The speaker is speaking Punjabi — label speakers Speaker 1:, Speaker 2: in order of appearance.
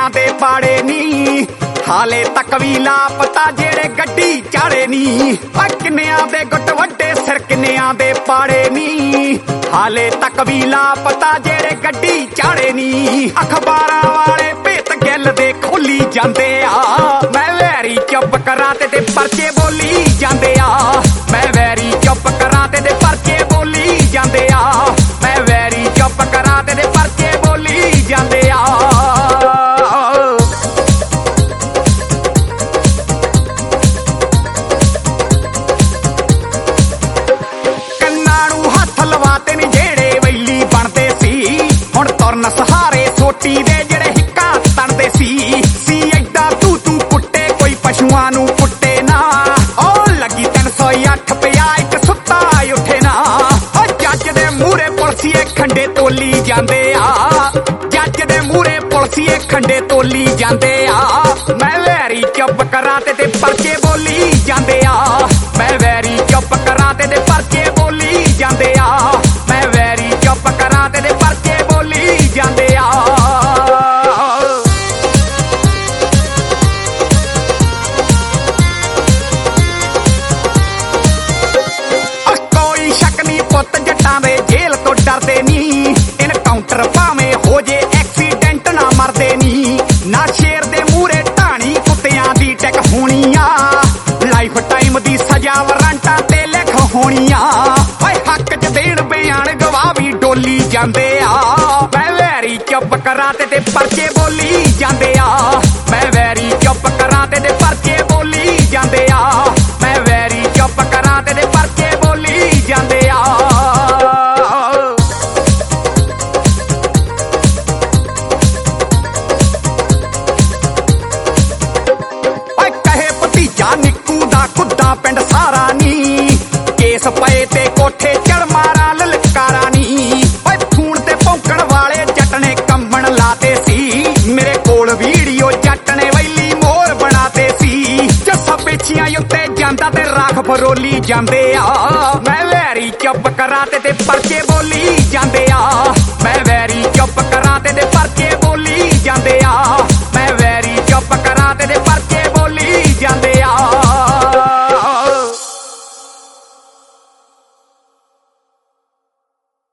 Speaker 1: ਕਿੰਨਿਆਂ ਦੇ ਪਾੜੇ ਨੀ ਹਾਲੇ ਤੱਕ ਵੀ ਲਾਪਤਾ ਜਿਹੜੇ ਗੱਡੀ ਚਾੜੇ ਨੀ ਕਿੰਨਿਆਂ ਦੇ ਗੁੱਟ ਵੱਡੇ ਸਿਰ ਕਿੰਨਿਆਂ ਦੇ ਪਾੜੇ ਨੀ ਹਾਲੇ ਤੱਕ ਵੀ ਲਾਪਤਾ ਜਿਹੜੇ ਗੱਡੀ ਚਾੜੇ ਨੀ ਅਖਬਾਰਾਂ ਵਾਲੇ ਭੇਤ ਗਿੱਲ ਦੇ ਖੋਲੀ ਜਾਂਦੇ ਆ ਮੈਂ ਵੈਰੀ ਚੁੱਪ ਕਰਾਂ ਤੇ ਪਰਚੇ ਬੋਲੀ ਜਾਂਦੇ ਆ ਮੈਂ ਵੈਰੀ ਚੁੱਪ ਕਰਾਂ ਤੇ ਪਰਚੇ ਬੋਲੀ ਜਾਂਦੇ ਆ ਮੈਂ ਵੈਰੀ ਚੁੱਪ ਕਰਾਂ ਤੇ ਪਰਚੇ ਬੋਲੀ ਜਾਂਦੇ ਆ ਤੁਰਨ ਸਹਾਰੇ ਸੋਟੀ ਦੇ ਜਿਹੜੇ ਹਿੱਕਾਂ ਤਣਦੇ ਸੀ ਐਡਾ ਤੂੰ ਕੁੱਟੇ ਕੋਈ ਪਸ਼ੂਆਂ ਨੂੰ ਕੁੱਟੇ ਨਾ ਉਹ ਲੱਗੀ 308 ਪਿਆ ਇੱਕ ਸੁੱਤਾ ਉੱਠੇ ਨਾ ਜੱਜ ਦੇ ਮੂਹਰੇ ਪੁਲਸੀਏ ਖੰਡੇ ਤੋਲੀ ਜਾਂਦੇ ਆ ਜੱਜ ਦੇ ਮੂਹਰੇ ਪੁਲਸੀਏ ਖੰਡੇ ਤੋਲੀ ਜਾਂਦੇ ਆ ਮੈਂ ਵੈਰੀ ਚੁੱਪ ਕਰਾਂ ਤੇ ਪਰਚੇ ਬੋਲੀ ਜਾਂਦੇ ਆ ਮੈਂ ਵੈਰੀ ਚੁੱਪ ਕਰਾਂ ਤੇ ਪਰਚੇ ਬੋਲੀ ਜਾਂਦੇ ਆ ਮੈਂ ਵੈਰੀ ਚੁੱਪ ਕਰਾਂ ਤੇ ਪਰਚੇ ਬੋਲੀ ਜਾਂਦੇ ਆ ਕੋਈ ਸ਼ੱਕ ਨਹੀਂ ਪੁੱਤ ਜੱਟਾਂ ਦੇ ਜੇਲ੍ਹ ਤੋਂ ਡਰਦੇ ਨੀ ਇਨਕਾਊਂਟਰ ਭਾਵੇਂ ਹੋ ਜੇ ਐਕਸੀਡੈਂਟ ਨਾ ਮਰਦੇ ਨੀ ਨਾ ਸ਼ੇਰ ਦੇ ਮੂਹਰੇ ਢਾਣੀ ਕੁੱਤਿਆਂ ਦੀ ਟਿਕ ਹੋਣੀ ਆ ਲਾਈਫ ਟਾਈਮ ਦੀ ਸਜ਼ਾ ਵਾਰੰਟਾਂ ਤੇ ਲਿਖ ਹੋਣੀ ਆ ਓਏ ਹੱਕ 'ਚ ਦੇਣ ਬਿਆਨ ਗਵਾਹ ਵੀ ਡੋਲੀ ਜਾਂਦੇ ਆ ਮੈਂ ਵੈਰੀ ਚੁੱਪ ਕਰਾਂ ਤੇ ਪਰਚੇ ਬੋਲੀ ਜਾਂਦੇ ਆ ਮੈਂ ਵੈਰੀ ਚੁੱਪ ਕਰਾਂ ਤੇ ਪਰਚੇ ਬੋਲੀ ਜਾਂਦੇ ਆ ਮੈਂ ਵੈਰੀ ਚੁੱਪ ਕਰਾਂ ਤੇ ਪਰਚੇ ਬੋਲੀ ਜਾਂਦੇ ਆ ਓਏ ਕਹੇ ਭਤੀਜਾ ਨਿੱਕੂ ਦਾ ਖੁੱਦਾ ਪਿੰਡ ਸਾਰਾ ਨੀ ਕੇਸ ਪਏ ਤੇ ਕੋਠੇ ਚੜ ਮਾਰਾ ਲਲਕਾਰਾ ਨੀ ਓਏ ਫੋਨ ਤੇ ਭੌਂਕਣ ਵਾਲੇ ਜੱਟ ਨੇ ਕੰਬਣ ਲਾਤੇ ਸੀ ਮੇਰੇ ਕੋਲ ਵੀਡੀਓ ਜੱਟ ਨੇ ਵੈਲੀ ਮੋਰ ਬਣਾਤੇ ਸੀ ਜੱਸਾ ਪੇਛੀਆਂ ਉੱਤੇ ਜਾਂਦਾ ਤੇ ਰਾਖ ਫਰੋਲੀ ਜਾਂਦੇ ਆ ਮੈਂ ਵੈਰੀ ਚੁੱਪ ਕਰਾਂ ਤੇ ਪਰਚੇ ਬੋਲੀ ਜਾਂਦੇ ਆ ਮੈਂ ਵੈਰੀ